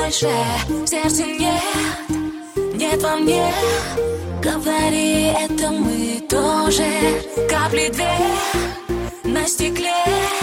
больше в сердце нет во мне. Говори, это мы тоже. Капли две на стекле.